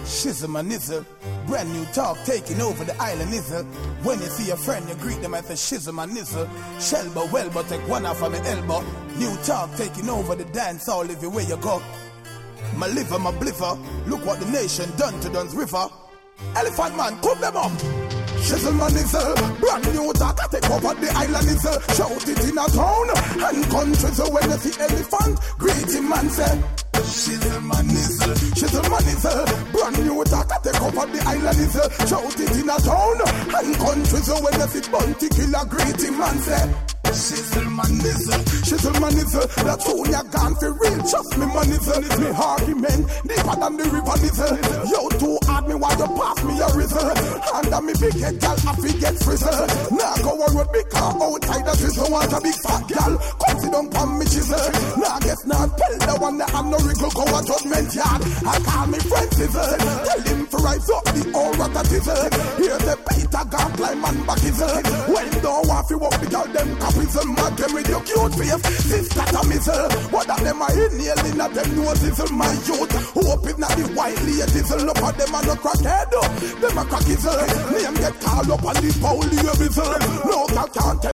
Shizzle and nizzle, brand new talk taking over the island nizzle. When you see a friend, you greet them as a shizzle and nizzle. Shelbo, welbo, take one off of my elbow. New talk taking over the dance all everywhere you go. My liver, my bliffer, look what the nation done to Duns River. Elephant man, come them up. Shizzle and nizzle, brand new talk, I take over the island nizzle. Shout it in a town and countries, so when you see elephant, greet him and say shizzle and nizzle, brand new talk, I take over the island nizzle. Shout it in a town and countries, so when you see Bounty Killer, greet him and say shizzle and nizzle, that tune ya gone for real. Trust me, man, nizzle, it's me argument deeper than the river nizzle. Yo, too hard me while you pass me a rizzle. Under me big head gal, I forget frizzle. Now go on road because outside the drizzle want a big fat gal. Come sit down on me chisel. Now guess not tell the one that I'm no wriggle go a judgment yard. I call me friend sizzle. Tell him to rise up the aura that sizzle. Hear the Peter gun climb and back sizzle. When don't want to walk the gal them copy. Mad them with your cute face, sister to missile. What of them are inhaling at them noses, my youth. Hope if not the white ladies, look at them and a crackhead. Them a crackizzle. Name get called up on the poly whistle. No, I can't tell.